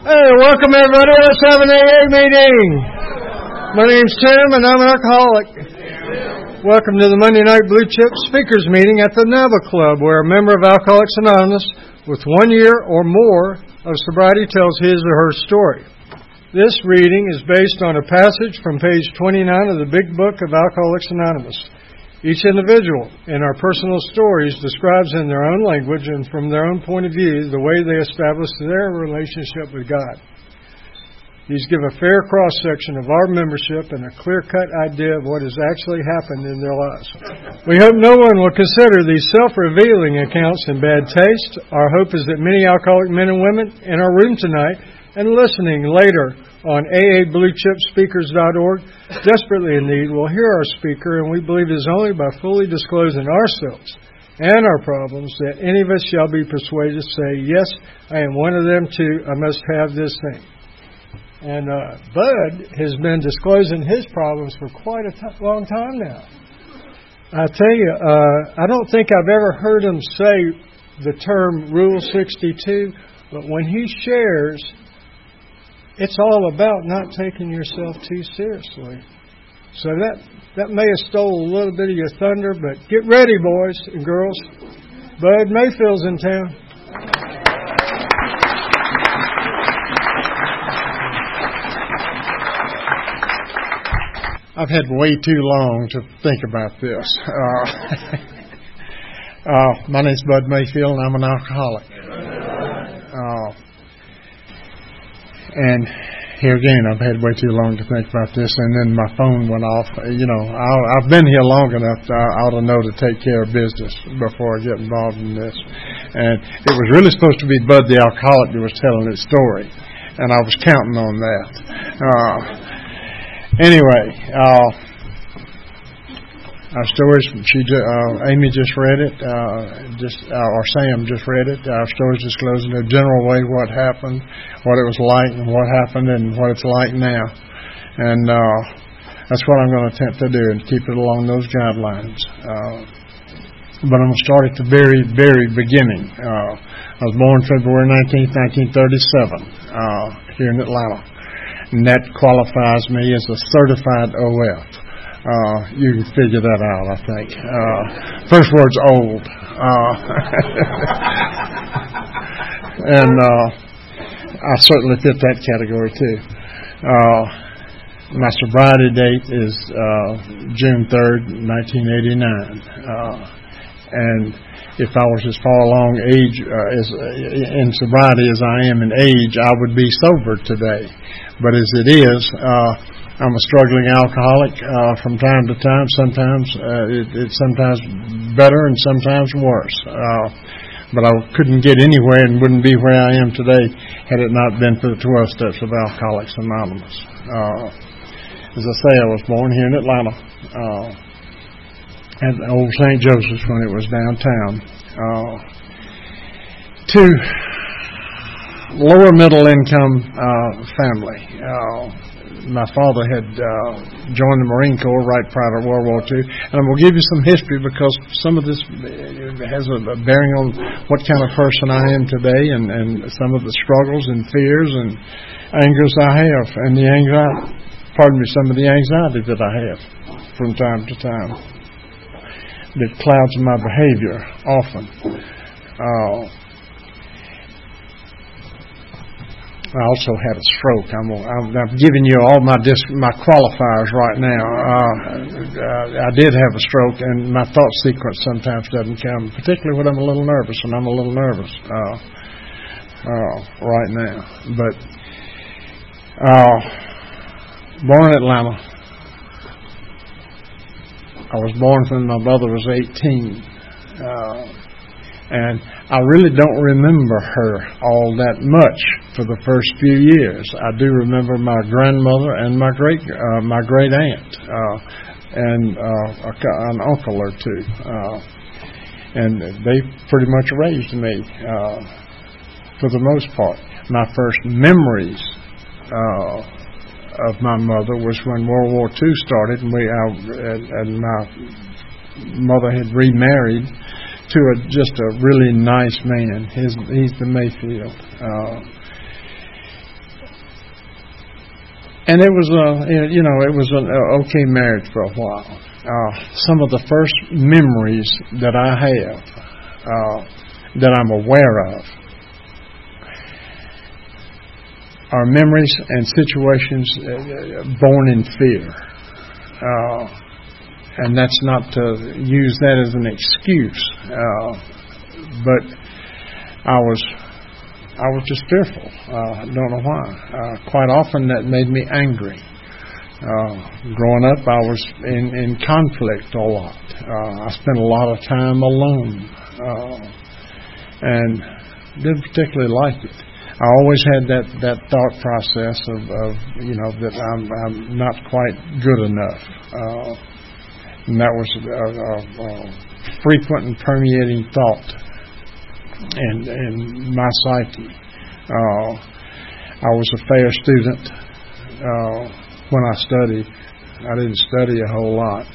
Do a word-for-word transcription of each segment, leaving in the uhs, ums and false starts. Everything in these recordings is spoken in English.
Hey, welcome everybody. Let's have an A A meeting. My name's Tim, and I'm an alcoholic. Welcome to the Monday Night Blue Chip Speakers Meeting at the Nava Club, where a member of Alcoholics Anonymous with one year or more of sobriety tells his or her story. This reading is based on a passage from page twenty-nine of the Big Book of Alcoholics Anonymous. Each individual in our personal stories describes in their own language and from their own point of view the way they established their relationship with God. These give a fair cross-section of our membership and a clear-cut idea of what has actually happened in their lives. We hope no one will consider these self-revealing accounts in bad taste. Our hope is that many alcoholic men and women in our room tonight and listening later on A A Blue Chip Speakers dot org, desperately in need, will hear our speaker, and we believe it is only by fully disclosing ourselves and our problems that any of us shall be persuaded to say, yes, I am one of them too, I must have this thing. And uh, Bud has been disclosing his problems for quite a t- long time now. I tell you, uh, I don't think I've ever heard him say the term Rule sixty-two, but when he shares, it's all about not taking yourself too seriously. So that that may have stole a little bit of your thunder, but get ready, boys and girls. Bud Mayfield's in town. I've had way too long to think about this. Uh, uh, my name's Bud Mayfield, and I'm an alcoholic. Uh, And here again, I've had way too long to think about this, and then my phone went off. You know, I'll, I've been here long enough, I ought to know to take care of business before I get involved in this. And it was really supposed to be Bud the alcoholic that was telling his story, and I was counting on that. Uh, anyway, uh, our stories, she, uh, Amy just read it, uh, just uh, or Sam just read it. Our stories disclosing in a general way what happened, what it was like, and what happened, and what it's like now. And uh, that's what I'm going to attempt to do, and keep it along those guidelines. Uh, but I'm going to start at the very, very beginning. Uh, I was born February nineteenth, nineteen thirty-seven, uh, here in Atlanta, and that qualifies me as a certified O F. Uh, you can figure that out, I think. Uh, first word's old. Uh, and uh, I certainly fit that category, too. Uh, my sobriety date is uh, June third, nineteen eighty-nine. Uh, and if I was as far along age uh, as in sobriety as I am in age, I would be sober today. But as it is, uh, I'm a struggling alcoholic uh, from time to time. Sometimes uh, it, it's sometimes better and sometimes worse. Uh, but I couldn't get anywhere and wouldn't be where I am today had it not been for the twelve Steps of Alcoholics Anonymous. Uh, as I say, I was born here in Atlanta uh, at Old Saint Joseph's when it was downtown. Uh, to lower middle income uh, family. Uh, My father had uh, joined the Marine Corps right prior to World War Two, and I'm going to give you some history because some of this has a bearing on what kind of person I am today, and, and some of the struggles and fears and angers I have, and the anxiety, pardon me, some of the anxiety that I have from time to time that clouds my behavior often. Uh, I also had a stroke. I'm, I'm, I'm giving you all my dis- my qualifiers right now. Uh, uh, I did have a stroke, and my thought sequence sometimes doesn't come, particularly when I'm a little nervous, and I'm a little nervous uh, uh, right now. But uh, born in Atlanta. I was born when my mother was eighteen. Uh, And I really don't remember her all that much for the first few years. I do remember my grandmother and my great uh, my great aunt uh, and uh, a, an uncle or two, uh, and they pretty much raised me uh, for the most part. My first memories uh, of my mother was when World War Two started, and we uh, and, and my mother had remarried to a, just a really nice man. His, he's the Mayfield. Uh, and it was a, you know, it was an okay marriage for a while. Uh, some of the first memories that I have, uh, that I'm aware of, are memories and situations uh, born in fear. Uh, and that's not to use that as an excuse, uh, but I was I was just fearful. I uh, don't know why. Uh, quite often that made me angry. Uh, growing up, I was in, in conflict a lot. Uh, I spent a lot of time alone, uh, and didn't particularly like it. I always had that, that thought process of, of you know that I'm I'm not quite good enough, uh, and that was a, a, a frequent and permeating thought in in my psyche. Uh, I was a fair student. Uh, When I studied, I didn't study a whole lot.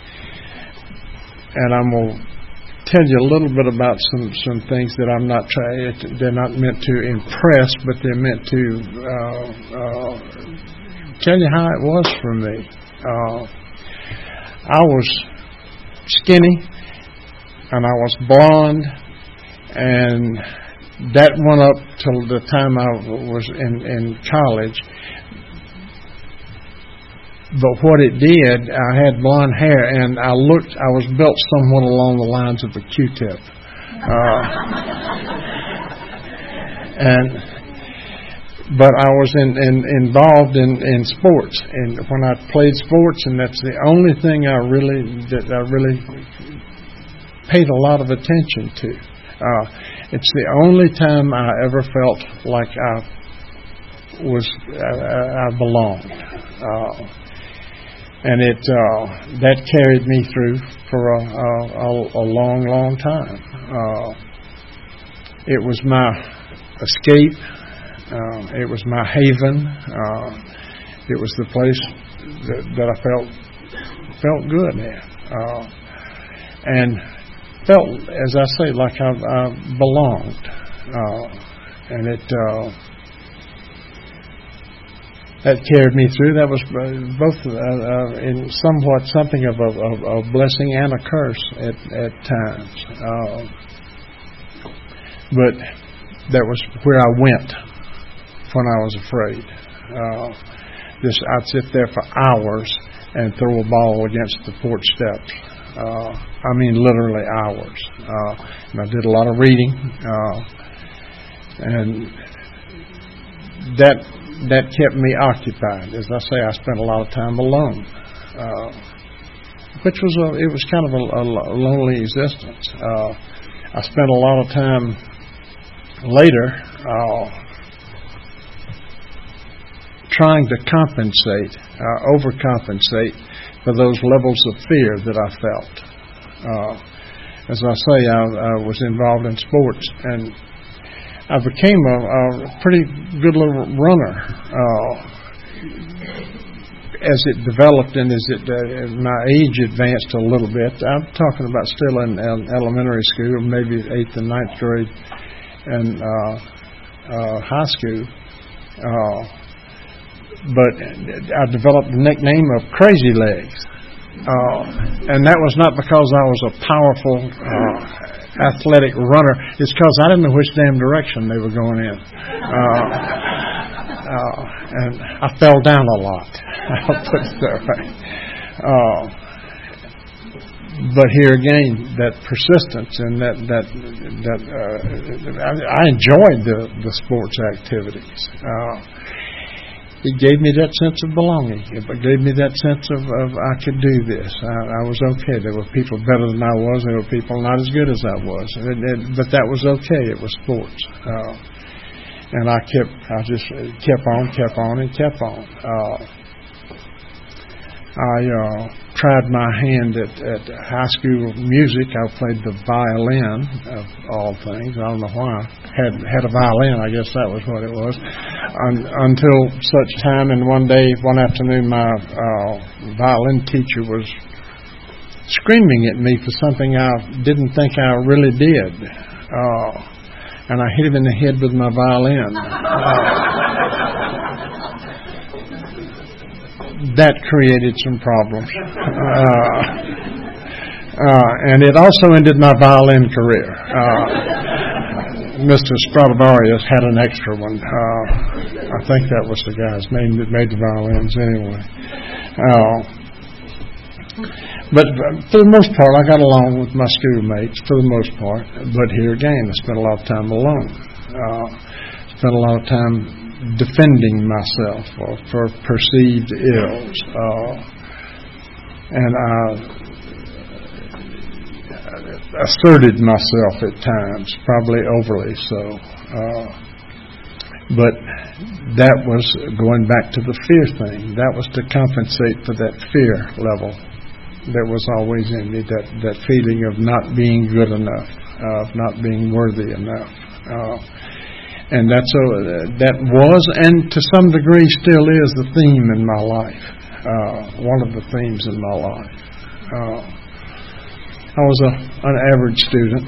And I'm going to tell you a little bit about some, some things that I'm not trying, they're not meant to impress, but they're meant to uh, uh, tell you how it was for me. Uh, I was skinny, and I was blonde, and that went up till the time I was in, in college. But what it did, I had blonde hair, and I looked, I was built somewhat along the lines of a Q-tip. Uh, and, but I was in, in, involved in, in sports, and when I played sports, and that's the only thing I really, that I really paid a lot of attention to. Uh, it's the only time I ever felt like I was, I, I belonged. Uh, And it uh, that carried me through for a, a, a long, long time. Uh, it was my escape. Uh, it was my haven. Uh, it was the place that, that I felt felt good at, uh, and felt, as I say, like I, I belonged. Uh, and it. Uh, That carried me through. That was both uh, uh, in somewhat something of a, of a blessing and a curse at, at times. Uh, but that was where I went when I was afraid. Uh, this I'd sit there for hours and throw a ball against the porch steps. Uh, I mean, literally hours. Uh, and I did a lot of reading, uh, and that. That kept me occupied. As I say, I spent a lot of time alone, uh, which was a, it was kind of a, a lonely existence. Uh, I spent a lot of time later uh, trying to compensate, uh, overcompensate for those levels of fear that I felt. Uh, as I say, I, I was involved in sports, and I became a, a pretty good little runner uh, as it developed and as it uh, my age advanced a little bit. I'm talking about still in, in elementary school, maybe eighth and ninth grade, and uh, uh, high school. Uh, but I developed the nickname of Crazy Legs, uh, and that was not because I was a powerful Uh, athletic runner. It's because I didn't know which damn direction they were going in. Uh, uh, and I fell down a lot. I'll put it that way. Uh, but here again, that persistence and that that that uh, I, I enjoyed the the sports activities. Uh, It gave me that sense of belonging. It gave me that sense of, of I could do this. I, I was okay. There were people better than I was. There were people not as good as I was. It, it, but that was okay. It was sports. Uh, and I kept, I just kept on, kept on, and kept on. Uh, I uh, tried my hand at, at high school music. I played the violin, of all things. I don't know why. Had had a violin, I guess that was what it was. Un, until such time, and one day, one afternoon, my uh, violin teacher was screaming at me for something I didn't think I really did. Uh, and I hit him in the head with my violin. Uh, that created some problems. Uh, uh, and it also ended my violin career. Uh, Mister Stradivarius had an extra one. Uh, I think that was the guy's name that made the violins anyway. Uh, but for the most part, I got along with my schoolmates for the most part. But here again, I spent a lot of time alone. Uh, spent a lot of time defending myself for, for perceived ills. Uh, and I asserted myself at times, probably overly so. Uh, but that was going back to the fear thing. That was to compensate for that fear level that was always in me, that, that feeling of not being good enough, of not being worthy enough. Uh, and that's a, that was, and to some degree still is, the theme in my life, uh, one of the themes in my life. Uh, I was a, an average student,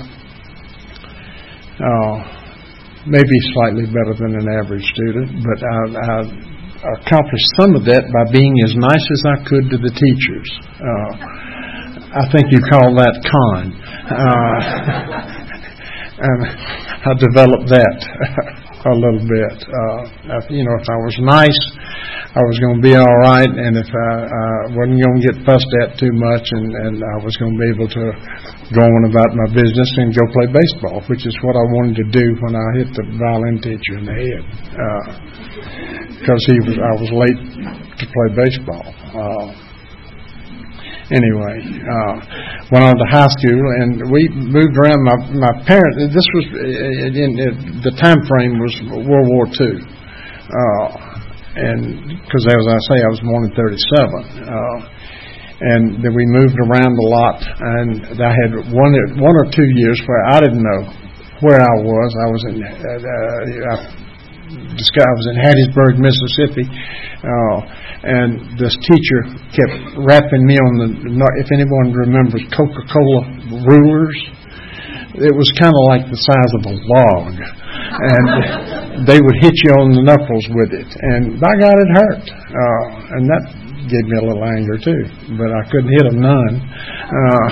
uh, maybe slightly better than an average student, but I, I accomplished some of that by being as nice as I could to the teachers. Uh, I think you call that con. Uh, and I developed that a little bit. Uh, you know, if I was nice, I was going to be all right, and if I uh, wasn't going to get fussed at too much, and, and I was going to be able to go on about my business and go play baseball, which is what I wanted to do when I hit the violin teacher in the head. Uh, because he was, I was late to play baseball. Uh, anyway, uh, went on to high school, and we moved around. My my parents. This was in, in the time frame was World War Two, uh, and because as I say, I was born in thirty-seven, uh, and then we moved around a lot. And I had one one or two years where I didn't know where I was. I was in. Uh, I, I was in Hattiesburg, Mississippi, uh, and this teacher kept rapping me on the, if anyone remembers Coca-Cola rulers, it was kind of like the size of a log, and they would hit you on the knuckles with it, and by God, it hurt, uh, and that gave me a little anger too, but I couldn't hit a nun uh,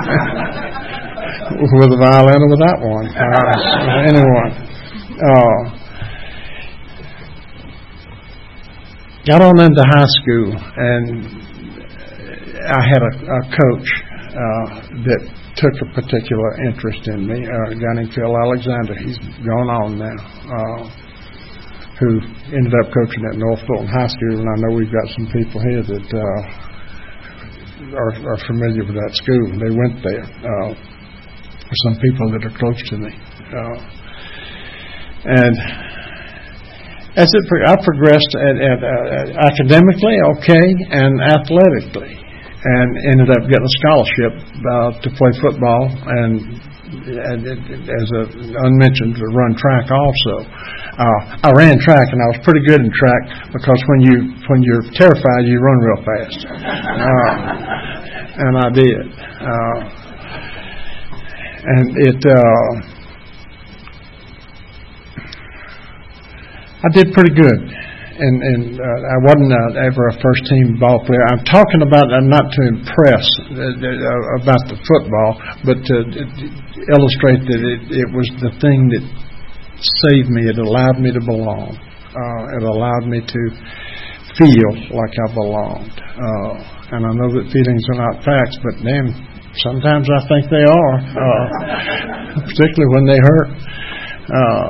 with a violin or without one. Uh, anyway, uh, got on into high school, and I had a, a coach uh, that took a particular interest in me, uh, a guy named Phil Alexander. He's gone on now, uh, who ended up coaching at North Fulton High School, and I know we've got some people here that uh, are, are familiar with that school. They went there. Uh, some people that are close to me. Uh, and As it, I progressed at, at, uh, academically, okay, and athletically, and ended up getting a scholarship uh, to play football, and, and as a unmentioned, to run track also. Uh, I ran track, and I was pretty good in track because when you when you're terrified, you run real fast, uh, and I did, uh, and it. Uh, I did pretty good, and and uh, I wasn't uh, ever a first team ball player. I'm talking about uh, not to impress uh, uh, about the football, but to uh, illustrate that it, it was the thing that saved me. It allowed me to belong. Uh, it allowed me to feel like I belonged. Uh, and I know that feelings are not facts, but damn, sometimes I think they are, uh, particularly when they hurt. Uh,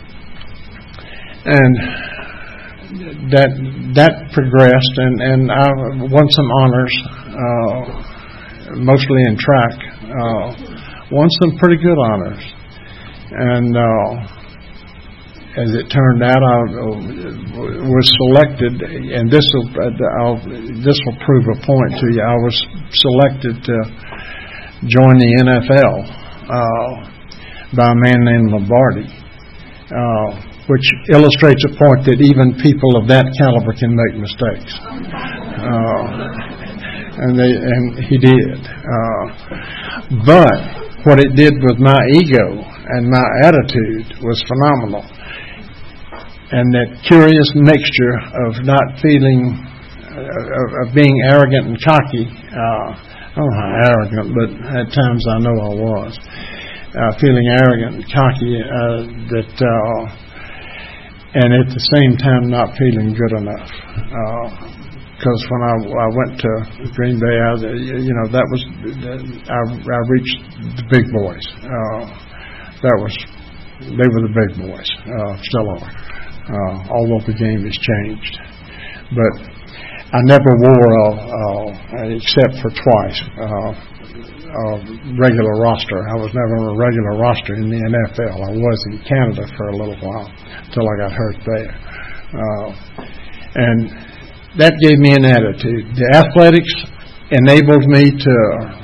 And that that progressed, and, and I won some honors, uh, mostly in track. Uh, won some pretty good honors, and uh, as it turned out, I uh, was selected, and this will uh, this will prove a point to you. I was selected to join the N F L uh, by a man named Lombardi. Uh, which illustrates a point that even people of that caliber can make mistakes. Uh, and they and he did. Uh, but what it did with my ego and my attitude was phenomenal. And that curious mixture of not feeling of, of being arrogant and cocky. Uh, I don't know how arrogant, but at times I know I was. Uh, feeling arrogant and cocky, uh, that, uh, and at the same time not feeling good enough. Because uh, when I, I went to Green Bay, I, you know, that was, I, I reached the big boys. Uh, that was, they were the big boys, uh, still are, uh, although the game has changed. But I never wore, a, uh, except for twice, uh, a regular roster. I was never on a regular roster in the N F L. I was in Canada for a little while until I got hurt there. Uh, and that gave me an attitude. The athletics enabled me to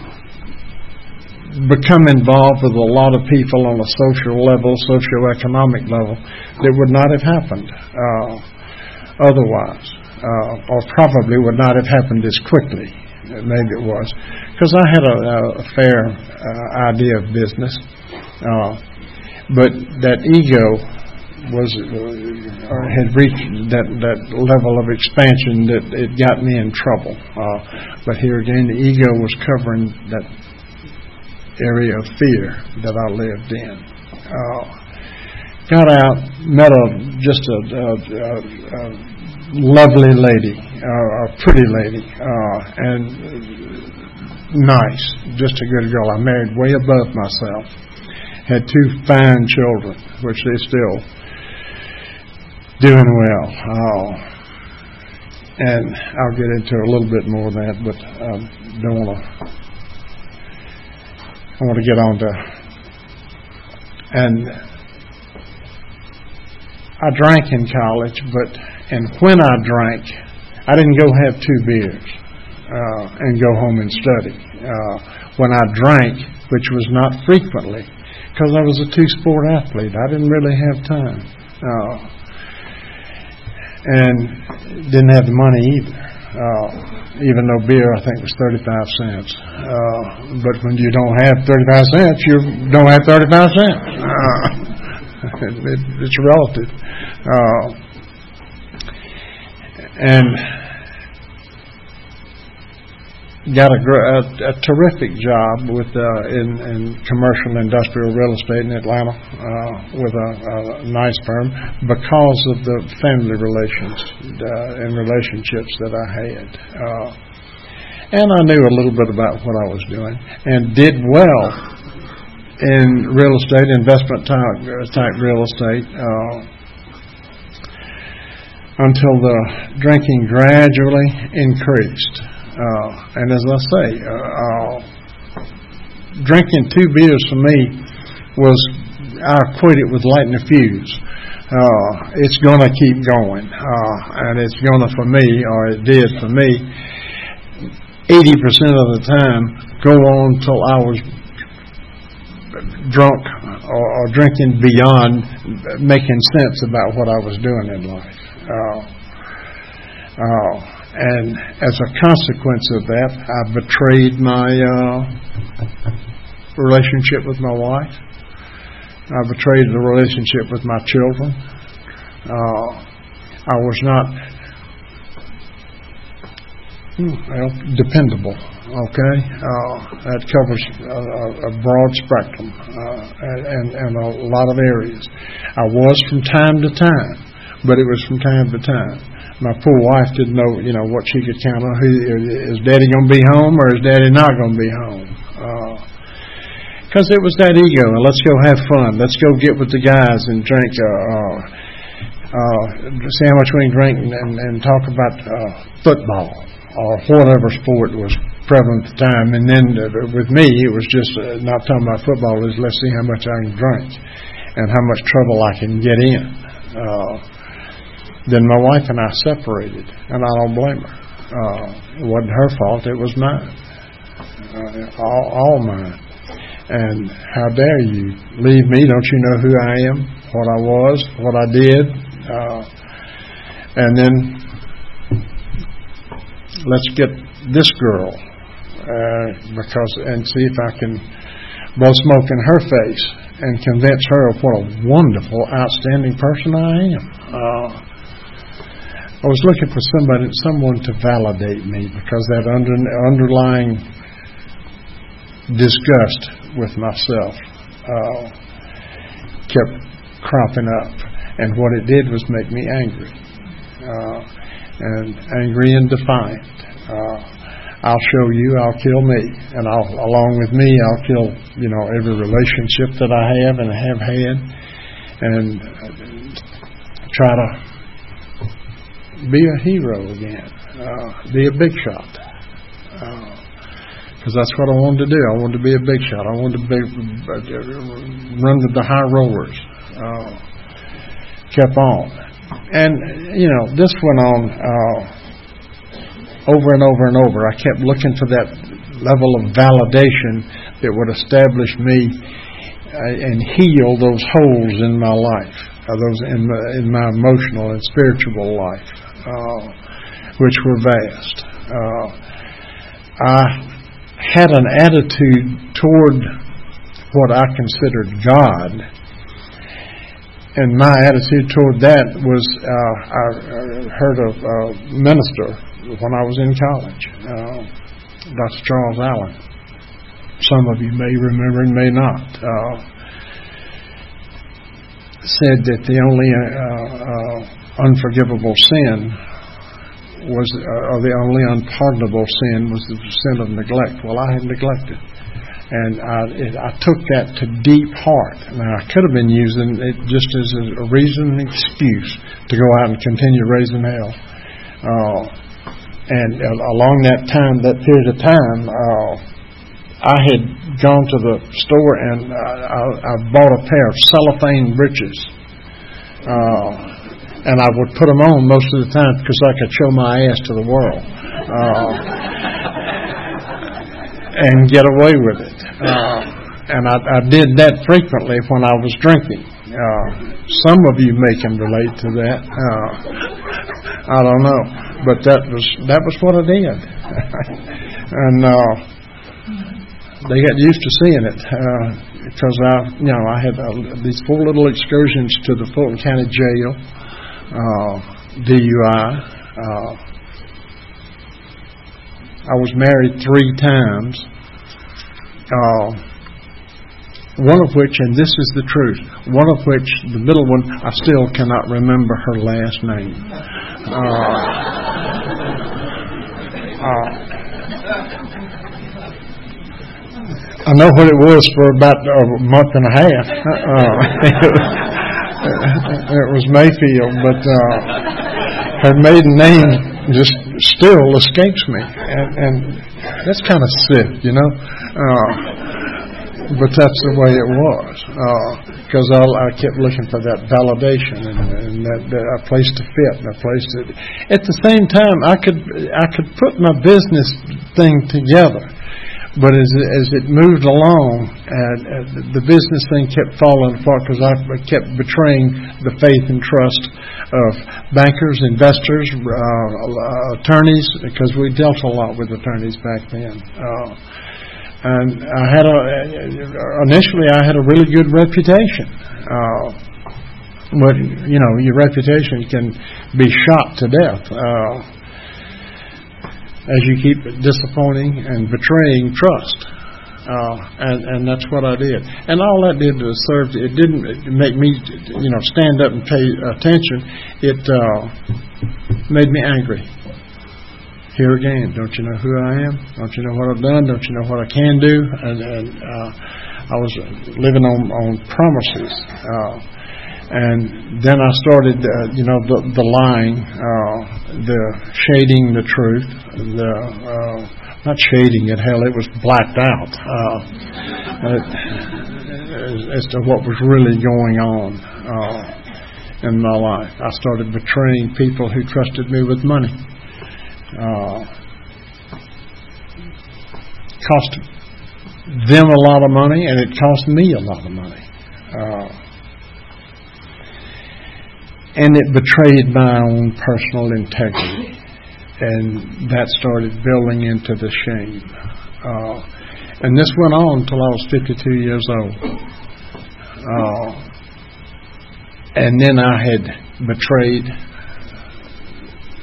become involved with a lot of people on a social level, socioeconomic level, that would not have happened uh, otherwise, uh, or probably would not have happened as quickly. Maybe it was, because I had a, a fair uh, idea of business, uh, but that ego was uh, had reached that, that level of expansion that it got me in trouble. Uh, but here again, the ego was covering that area of fear that I lived in. Uh, got out, met a just a, a, a, a lovely lady, uh, a pretty lady, uh, and nice, just a good girl. I married way above myself. Had two fine children, which they still doing well. Uh, and I'll get into a little bit more of that, but I um, don't want to. I want to get on to and. I drank in college, but and when I drank, I didn't go have two beers uh, and go home and study. Uh, when I drank, which was not frequently, because I was a two-sport athlete, I didn't really have time, uh, and didn't have the money either. Uh, even though beer, I think, was thirty-five cents. Uh, but when you don't have thirty-five cents, you don't have thirty-five cents. Uh, It, it's relative, uh, and got a, a, a terrific job with uh, in, in commercial industrial real estate in Atlanta uh, with a, a nice firm because of the family relations uh, and relationships that I had, uh, and I knew a little bit about what I was doing and did well in real estate, investment type, type real estate, uh, until the drinking gradually increased. Uh, and as I say, uh, uh, drinking two beers for me was, I equate it with lighting a fuse. Uh, it's going to keep going. Uh, and it's going to, for me, or it did for me, eighty percent of the time go on till I was drunk or, or drinking beyond making sense about what I was doing in life. Uh, uh, and as a consequence of that, I betrayed my uh, relationship with my wife. I betrayed the relationship with my children. Uh, I was not well, dependable. Okay, uh, that covers a, a broad spectrum uh, and, and a lot of areas. I was from time to time, but it was from time to time. My poor wife didn't know, you know, what she could count on. Who, is Daddy going to be home or is Daddy not going to be home? Because uh, it was that ego. And let's go have fun. Let's go get with the guys and drink. Uh, uh, uh, see how much we can drink and, and, and talk about uh, football or whatever sport was prevalent at the time. And then uh, with me, it was just uh, not talking about football. It was let's see how much I can drink and how much trouble I can get in. Uh, then my wife and I separated, and I don't blame her. Uh, it wasn't her fault. It was mine. Uh, all, all mine. And how dare you leave me? Don't you know who I am, what I was, what I did? Uh, and then let's get this girl uh, because and see if I can blow smoke in her face and convince her of what a wonderful, outstanding person I am. Uh, I was looking for somebody, someone to validate me, because that under, underlying disgust with myself uh, kept cropping up, and what it did was make me angry, uh, and angry and defiant. Uh, I'll show you, I'll kill me, and I'll, along with me, I'll kill, you know, every relationship that I have and have had, and try to be a hero again, uh, be a big shot, because uh, that's what I wanted to do. I wanted to be a big shot. I wanted to be uh, run to the high rollers. Uh, kept on, and you know, this went on uh, over and over and over. I kept looking for that level of validation that would establish me uh, and heal those holes in my life, uh, those in my, in my emotional and spiritual life. Uh, which were vast. Uh, I had an attitude toward what I considered God, and my attitude toward that was, uh, I heard of a minister when I was in college, uh, Doctor Charles Allen. Some of you may remember and may not. Uh, said that the only uh, uh, unforgivable sin was, uh, or the only unpardonable sin was the sin of neglect. Well, I had neglected, and I, it, I took that to deep heart. Now, I could have been using it just as a reason, an excuse to go out and continue raising hell. Uh, and uh, along that time, that period of time, uh, I had gone to the store and uh, I, I bought a pair of cellophane breeches. Uh, And I would put them on most of the time because I could show my ass to the world uh, and get away with it. Uh, and I, I did that frequently when I was drinking. Uh, some of you may can relate to that. Uh, I don't know, but that was that was what I did, and uh, they got used to seeing it uh, because I, you know, I had uh, these four little excursions to the Fulton County Jail. Uh, D U I. Uh, I was married three times, uh, one of which, and this is the truth, one of which, the middle one, I still cannot remember her last name. Uh, uh, I know what it was for about a month and a half. Uh, It was Mayfield, but uh, her maiden name just still escapes me, and, and that's kind of sick, you know. Uh, but that's the way it was, because uh, I, I kept looking for that validation and, and that, that a place to fit, and a place that. At the same time, I could I could put my business thing together. But as as it moved along, uh, the business thing kept falling apart because I kept betraying the faith and trust of bankers, investors, uh, attorneys, because we dealt a lot with attorneys back then. Uh, and I had a initially I had a really good reputation, uh, but you know your reputation can be shot to death. Uh, as you keep disappointing and betraying trust. Uh, and, and that's what I did. And all that did was serve, it didn't make me, you know, stand up and pay attention. It uh, made me angry. Here again, don't you know who I am? Don't you know what I've done? Don't you know what I can do? And, and uh, I was living on, on promises. Uh, And then I started, uh, you know, the, the lying, uh, the shading the truth, the uh, not shading it. Hell, it was blacked out uh, as, as to what was really going on uh, in my life. I started betraying people who trusted me with money. Uh, cost them a lot of money, and it cost me a lot of money. Uh, And it betrayed my own personal integrity. And that started building into the shame. Uh, and this went on until I was fifty-two years old. Uh, and then I had betrayed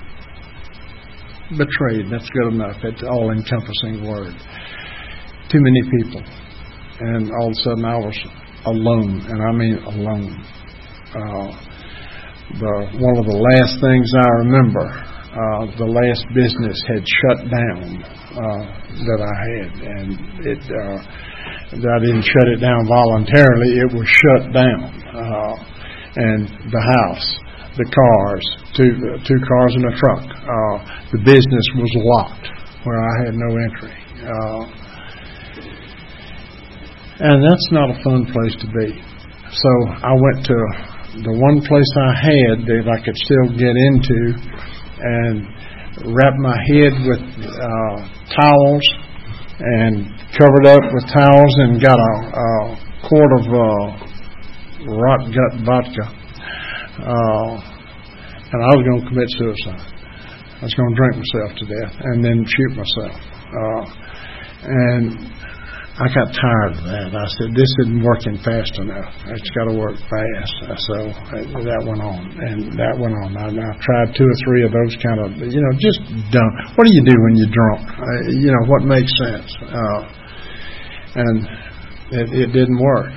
betrayed. That's good enough. It's an all-encompassing word. Too many people. And all of a sudden I was alone, and I mean alone. Uh, the one of the last things I remember, uh, the last business had shut down uh, that I had, and it uh, I didn't shut it down voluntarily. It was shut down, uh, and the house, the cars, two two cars and a truck. Uh, the business was locked, where I had no entry. Uh, And that's not a fun place to be. So I went to the one place I had that I could still get into and wrapped my head with uh, towels and covered up with towels and got a, a quart of uh, rot gut vodka. Uh, and I was going to commit suicide. I was going to drink myself to death and then shoot myself. Uh, and I got tired of that. I said, this isn't working fast enough. It's got to work fast. So that went on, and that went on. I, I tried two or three of those kind of, you know, just dumb. What do you do when you're drunk? Uh, you know, what makes sense? Uh, and it, it didn't work.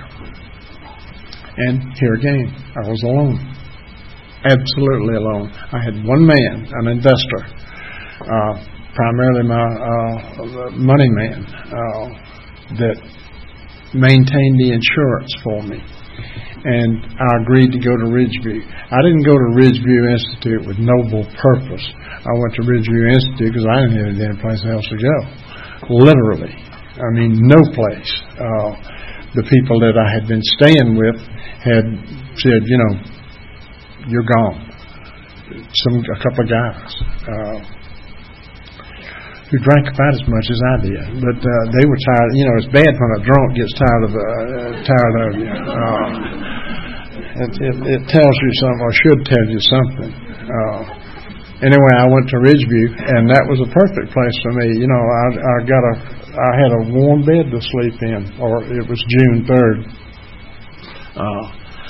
And here again, I was alone. Absolutely alone. I had one man, an investor, uh, primarily my uh, money man, uh, that maintained the insurance for me. And I agreed to go to Ridgeview. I didn't go to Ridgeview Institute with noble purpose. I went to Ridgeview Institute because I didn't have any place else to go. Literally. I mean, no place. Uh, the people that I had been staying with had said, you know, you're gone. Some, a couple of guys. Uh, who drank about as much as I did, but uh, they were tired. You know, it's bad when a drunk gets tired of uh, tired of you. Uh, it, it, it tells you something, or should tell you something. Uh, anyway, I went to Ridgeview, and that was a perfect place for me. You know, I, I got a, I had a warm bed to sleep in, or it was June third. Uh,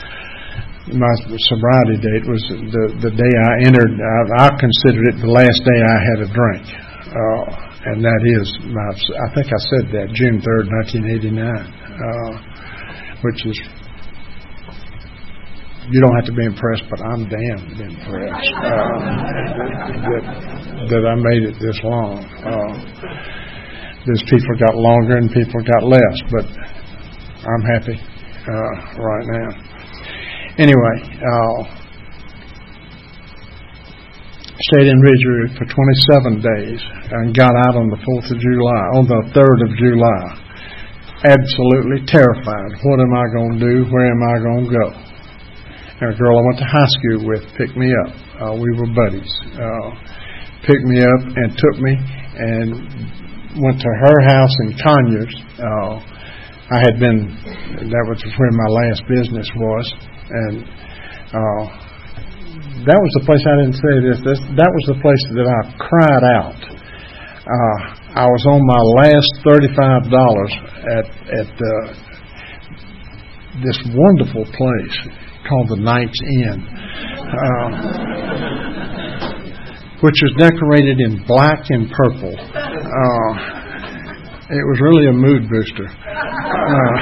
my sobriety date was the the day I entered. I, I considered it the last day I had a drink. Uh, and that is my, I think I said that, June third, nineteen eighty-nine, uh, which is, you don't have to be impressed, but I'm damned impressed uh, that, that I made it this long. Uh, There's people got longer and people got less, but I'm happy uh, right now. Anyway, uh, stayed in Ridgeview for twenty-seven days and got out on the fourth of July, on the third of July. Absolutely terrified. What am I going to do? Where am I going to go? And a girl I went to high school with picked me up. Uh, we were buddies. Uh, picked me up and took me and went to her house in Conyers. Uh, I had been, that was where my last business was. And uh, that was the place, I didn't say this, this that was the place that I cried out. Uh, I was on my last thirty-five dollars at at uh, this wonderful place called the Knight's Inn, uh, which was decorated in black and purple. Uh, it was really a mood booster. Uh,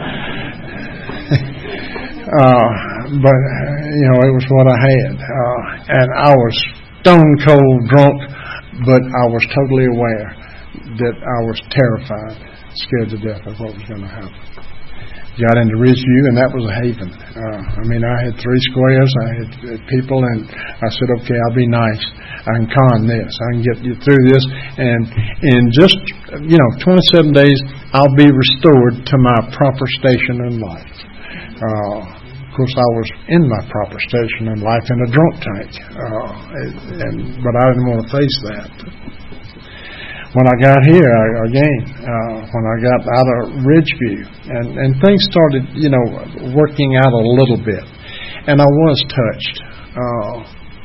uh, but, you know, it was what I had. Uh, and I was stone cold drunk, but I was totally aware that I was terrified, scared to death of what was going to happen. Got into Ridgeview, and that was a haven. Uh, I mean, I had three squares, I had people, and I said, okay, I'll be nice. I can con this. I can get you through this. And in just, you know, twenty-seven days, I'll be restored to my proper station in life. Uh, of course, I was in my proper station in life in a drunk tank, uh, and but I didn't want to face that. When I got here, I, again, uh, when I got out of Ridgeview, and, and things started, you know, working out a little bit, and I was touched. Uh,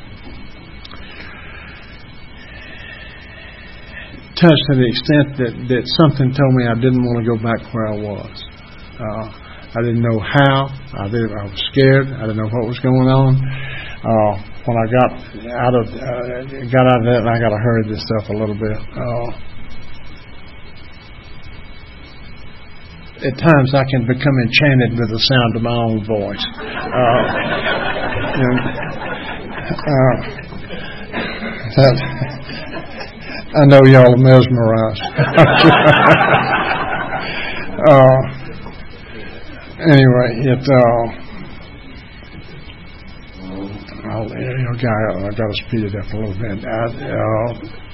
touched to the extent that, that something told me I didn't want to go back where I was. Uh, I didn't know how. I, did, I was scared. I didn't know what was going on. Uh, when I got out of uh, got out of that, and I got to hurry this stuff a little bit. Uh, at times, I can become enchanted with the sound of my own voice. Uh, and, uh, that, I know y'all are mesmerized. uh, anyway, it. Uh, I'll, you know, guy, I got to speed it up a little bit. I, uh,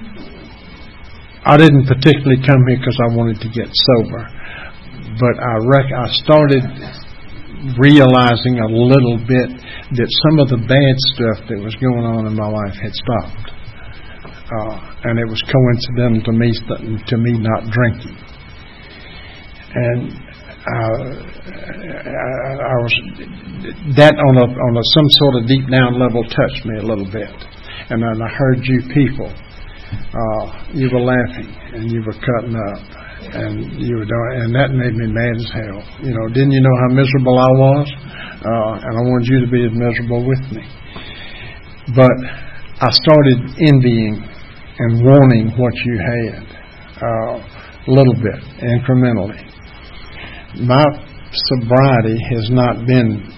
I didn't particularly come here because I wanted to get sober, but I rec- I started realizing a little bit that some of the bad stuff that was going on in my life had stopped, uh, and it was coincidental to me to me not drinking, and. Uh, I, I was that on a on a some sort of deep down level touched me a little bit, and then I heard you people, uh, you were laughing and you were cutting up, and you were doing, and that made me mad as hell. You know, didn't you know how miserable I was? Uh, and I wanted you to be as miserable with me. But I started envying and wanting what you had, uh, a little bit, incrementally. My sobriety has not been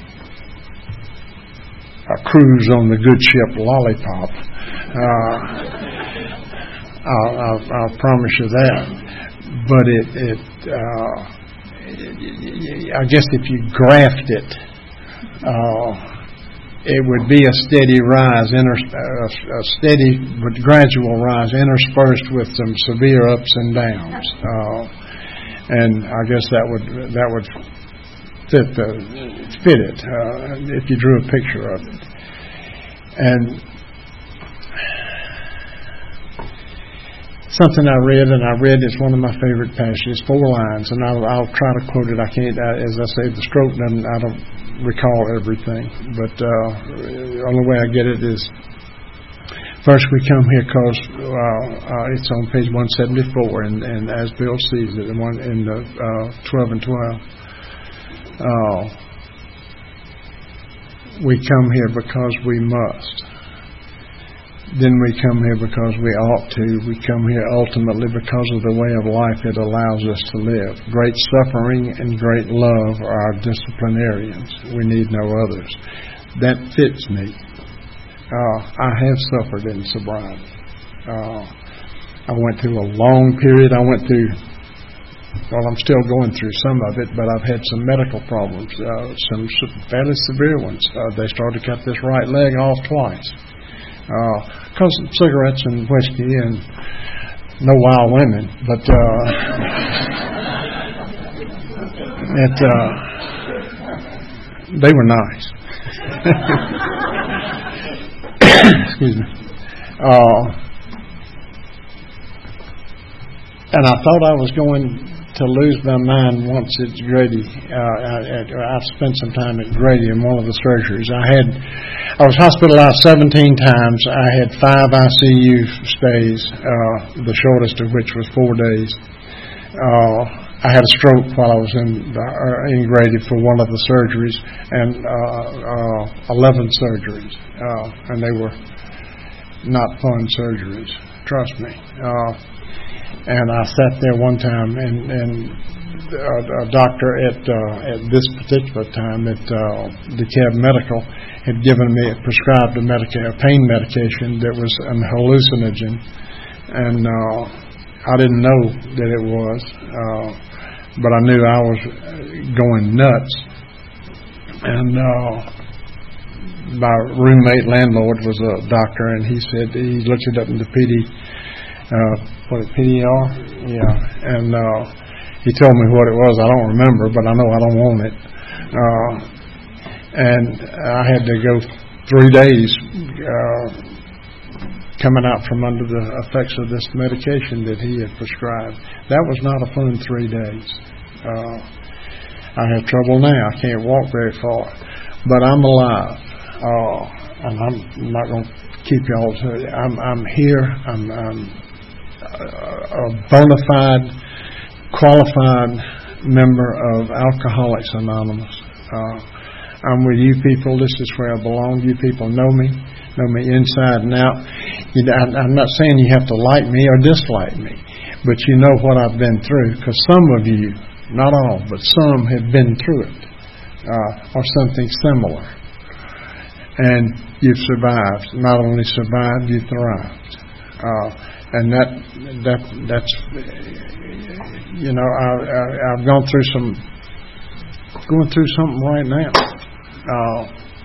a cruise on the good ship Lollipop. Uh, I'll, I'll, I'll promise you that. But it, it, uh, I guess if you graft it, uh, it would be a steady rise, inter- a steady but gradual rise, interspersed with some severe ups and downs. Uh, And I guess that would that would fit the fit it uh, if you drew a picture of it. And something I read, and I read it's one of my favorite passages, four lines, and I'll, I'll try to quote it. I can't, as I say, the stroke doesn't. I don't recall everything, but uh, the only way I get it is. First, we come here because uh, uh, it's on page one seventy-four, and, and as Bill sees it, in, one, in the uh, twelve and twelve. Uh, we come here because we must. Then we come here because we ought to. We come here ultimately because of the way of life it allows us to live. Great suffering and great love are our disciplinarians. We need no others. That fits me. Uh, I have suffered in sobriety. Uh, I went through a long period. I went through, well, I'm still going through some of it, but I've had some medical problems, uh, some fairly severe ones. Uh, they started to cut this right leg off twice because uh, of cigarettes and whiskey and no wild women. But uh, it, uh, they were nice. Excuse me. Uh, and I thought I was going to lose my mind once at Grady. Uh, I, I've spent some time at Grady in one of the surgeries. I had, I was hospitalized seventeen times. I had five I C U stays, uh, the shortest of which was four days. Uh, I had a stroke while I was in uh, in Grady for one of the surgeries, and uh, uh, eleven surgeries, uh, and they were not fun surgeries. Trust me. Uh, and I sat there one time, and, and a, a doctor at uh, at this particular time at uh, DeKalb Medical had given me prescribed a, medica- a pain medication that was an hallucinogen, and uh, I didn't know that it was. Uh, But I knew I was going nuts, and uh, my roommate landlord was a doctor, and he said he looked it up in the P D, uh, what P D R, yeah, and uh, he told me what it was. I don't remember, but I know I don't want it. Uh, and I had to go three days uh, coming out from under the effects of this medication that he had prescribed. That was not a fun three days. Uh, I have trouble now. I can't walk very far, but I'm alive, uh, and I'm not going to keep y'all to it. I'm, I'm here. I'm, I'm a bona fide, qualified member of Alcoholics Anonymous. Uh, I'm with you people. This is where I belong. You people know me. know me inside and out. You know, I, I'm not saying you have to like me or dislike me, but you know what I've been through, because some of you, not all, but some have been through it, uh, or something similar. And you've survived. Not only survived, you thrived. Uh, and that that that's, you know, I, I, I've gone through some, going through something right now uh,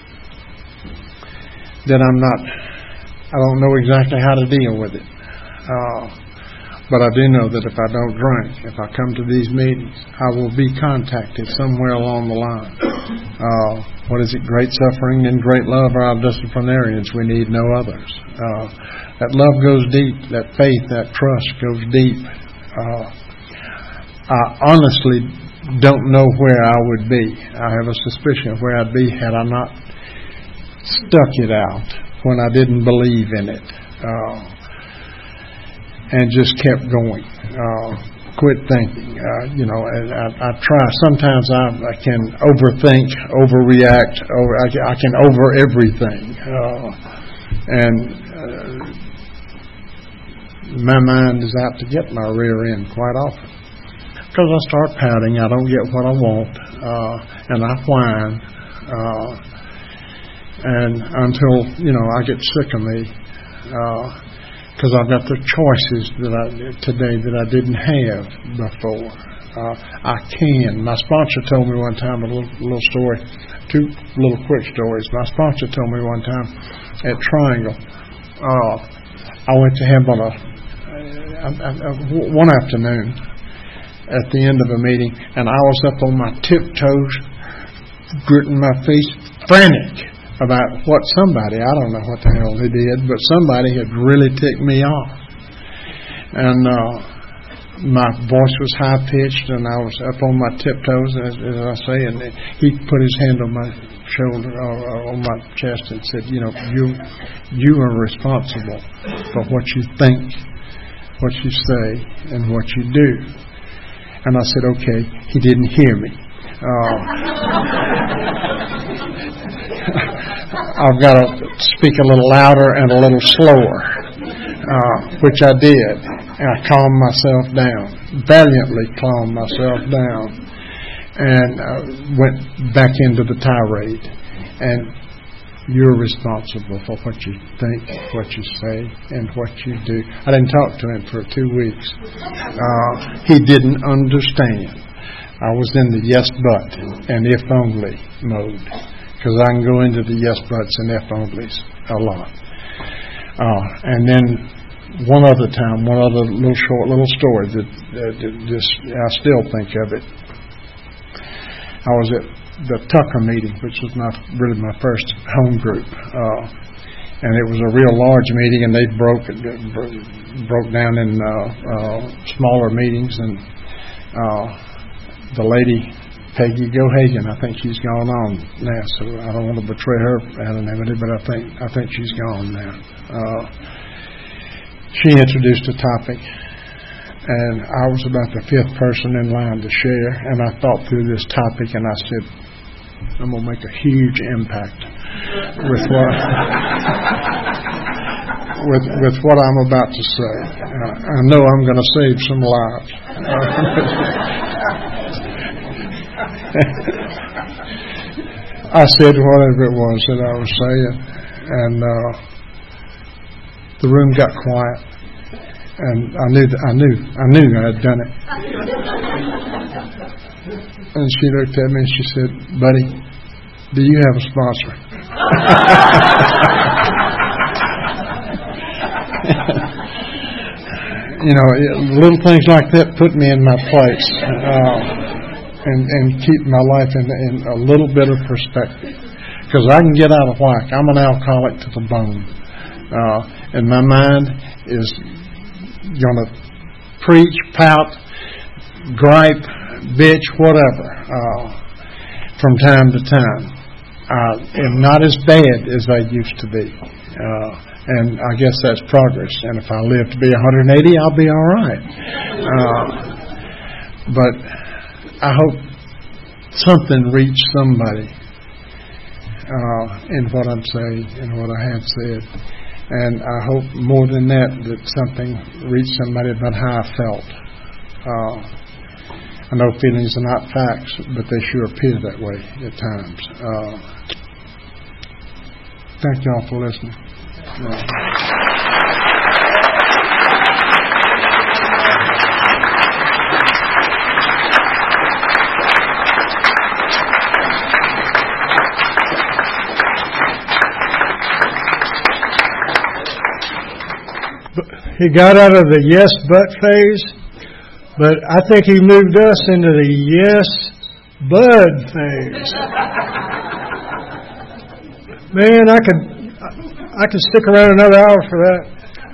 that I'm not, I don't know exactly how to deal with it. Uh, But I do know that if I don't drink, if I come to these meetings, I will be contacted somewhere along the line. Uh, what is it? Great suffering and great love are our disciplinarians. We need no others. Uh, that love goes deep. That faith, that trust goes deep. Uh, I honestly don't know where I would be. I have a suspicion of where I'd be had I not stuck it out when I didn't believe in it. Uh, And just kept going. Uh, quit thinking. Uh, you know, and I, I try. Sometimes I, I can overthink, overreact. Over, I, I can over everything, uh, and uh, my mind is out to get my rear end quite often. Because I start pouting, I don't get what I want, uh, and I whine. Uh, and until you know, I get sick of me. Uh, Because I've got the choices that I today that I didn't have before. Uh, I can. My sponsor told me one time a little, little story, two little quick stories. My sponsor told me one time at Triangle, uh, I went to have on a, a, a, a one afternoon at the end of a meeting, and I was up on my tiptoes, gritting my face, frantic about what somebody, I don't know what the hell they did, but somebody had really ticked me off. And uh, my voice was high-pitched, and I was up on my tiptoes, as, as I say, and he put his hand on my shoulder, or, or on my chest, and said, you know, you, you are responsible for what you think, what you say, and what you do. And I said, okay, he didn't hear me. Uh, I've got to speak a little louder and a little slower, uh, which I did. And I calmed myself down, valiantly calmed myself down, and uh, went back into the tirade. And you're responsible for what you think, what you say, and what you do. I didn't talk to him for two weeks. Uh, he didn't understand. I was in the yes but and if only mode, because I can go into the yes buts and if onlys a lot. Uh, and then one other time, one other little short little story that, that, that just I still think of it. I was at the Tucker meeting, which was my really my first home group, uh, and it was a real large meeting, and they broke broke down in uh, uh, smaller meetings, and. Uh, The lady, Peggy Gohagan, I think she's gone on now, so I don't want to betray her anonymity, but I think I think she's gone now. Uh, she introduced a topic, and I was about the fifth person in line to share, and I thought through this topic, and I said, I'm going to make a huge impact with what with with what I'm about to say. Uh, I know I'm going to save some lives. Uh, I said whatever it was that I was saying, and uh, the room got quiet, and I knew that I knew I knew I had done it. And she looked at me and she said, "Buddy, do you have a sponsor?" You know, little things like that put me in my place. Uh, And, and keep my life in, in a little bit of perspective, because I can get out of whack. I'm an alcoholic to the bone, uh, and my mind is going to preach, pout, gripe, bitch, whatever, uh, from time to time. I am not as bad as I used to be, uh, and I guess that's progress. And if I live to be one hundred eighty, I'll be all right. Uh, but I hope something reached somebody uh, in what I'm saying and what I have said. And I hope more than that that something reached somebody about how I felt. Uh, I know feelings are not facts, but they sure appear that way at times. Uh, thank y'all for listening. Uh, He got out of the yes but phase, but I think he moved us into the yes bud phase. Man, I could I could stick around another hour for that.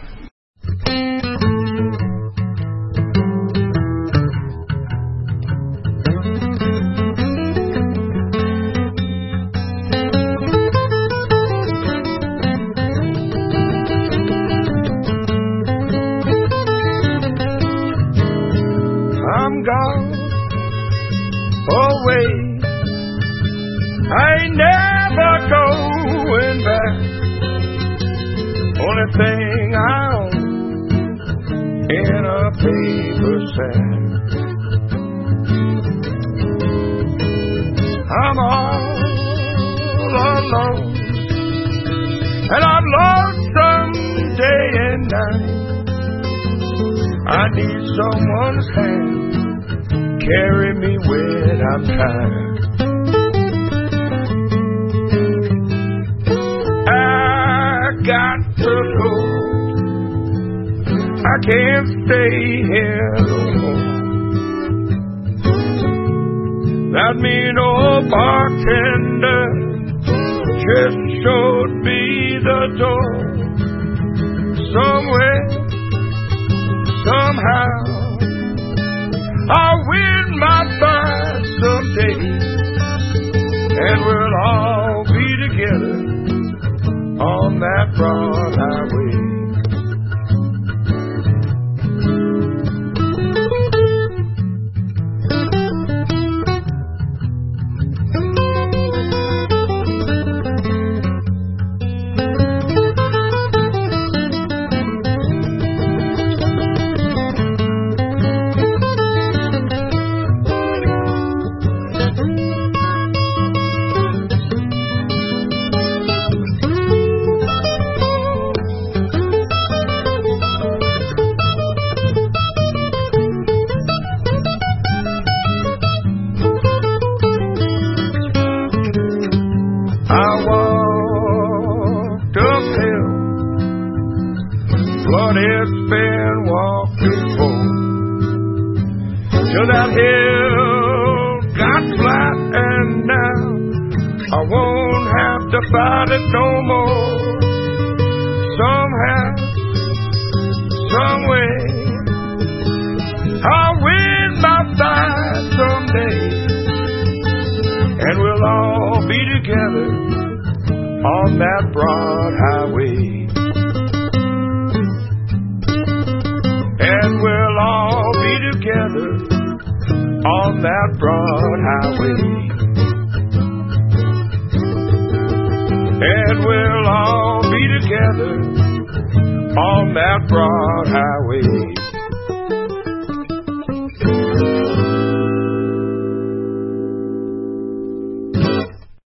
I'm all alone, and I'm lonesome day and night. I need someone's hand, carry me when I'm tired. I got to go, I can't stay here no more. That mean old bartender just showed me the door. Somewhere, somehow, I'll win my fight someday, and we'll all be together on that broad highway. Fight it no more. Somehow, some way, I'll win my fight someday, and we'll all be together on that broad highway. And we'll all be together on that broad highway. And we'll all be together on that broad highway.